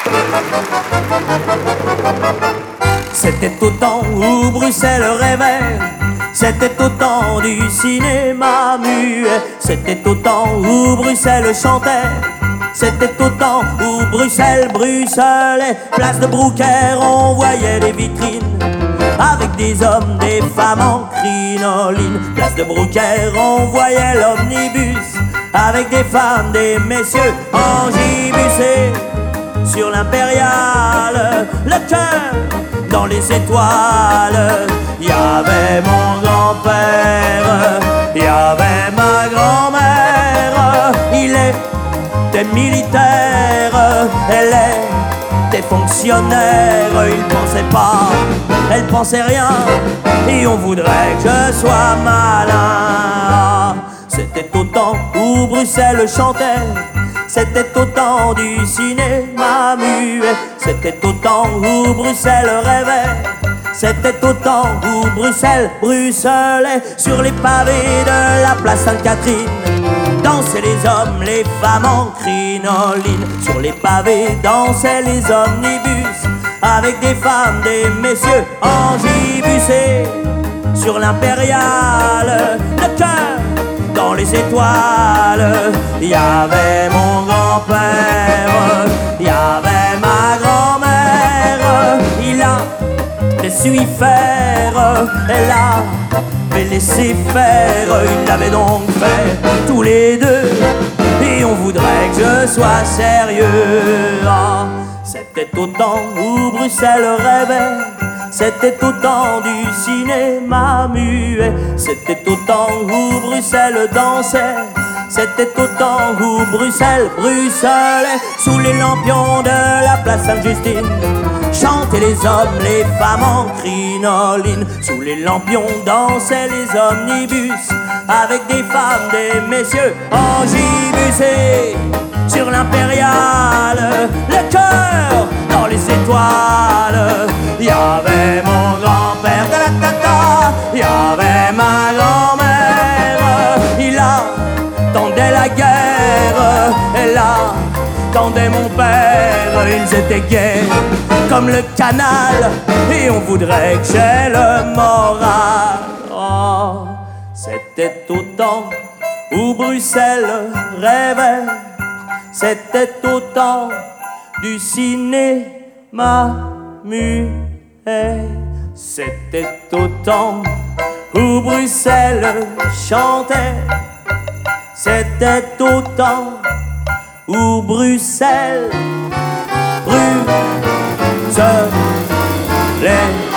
C'était au temps où Bruxelles rêvait, c'était au temps du cinéma muet, c'était au temps où Bruxelles chantait, c'était au temps où Bruxelles bruxelait. Place de Brouckère, on voyait des vitrines avec des hommes, des femmes en crinoline. Place de Brouckère, on voyait l'omnibus avec des femmes, des messieurs en gibus. Sur l'impériale, le cœur dans les étoiles. Il y avait mon grand-père, il y avait ma grand-mère. Il était militaire, elle était fonctionnaire. Il pensait pas, elle pensait rien, et on voudrait que je sois malin. C'était au temps où Bruxelles chantait, c'était au temps du cinéma muet, c'était au temps où Bruxelles rêvait, c'était au temps où Bruxelles bruxelait. Sur les pavés de la place Sainte-Catherine dansaient les hommes, les femmes en crinoline. Sur les pavés dansaient les omnibus avec des femmes, des messieurs en gibus. Et sur l'impériale, le cœur dans les étoiles, il y avait mon grand-père, il y avait ma grand-mère. Il a su y faire, elle avait laissé faire. Ils l'avaient donc fait tous les deux, et on voudrait que je sois sérieux. Ah, c'était au temps où Bruxelles rêvait, c'était au temps du cinéma muet, c'était au temps où Bruxelles dansait, c'était au temps où Bruxelles bruxelait. Sous les lampions de la place Sainte-Justine chantaient les hommes, les femmes en crinoline. Sous les lampions dansaient les omnibus avec des femmes, des messieurs en gibus. Et sur l'impériale, le cœur dans les étoiles, il y avait mon grand-père, il y avait ma grand-mère. Il attendait la guerre, elle attendait mon père. Ils étaient gais comme le canal, et on voudrait que j'ai le moral. Oh, c'était au temps où Bruxelles rêvait, c'était au temps du cinéma muet, c'était au temps où Bruxelles chantait, c'était au temps où Bruxelles bruxelait.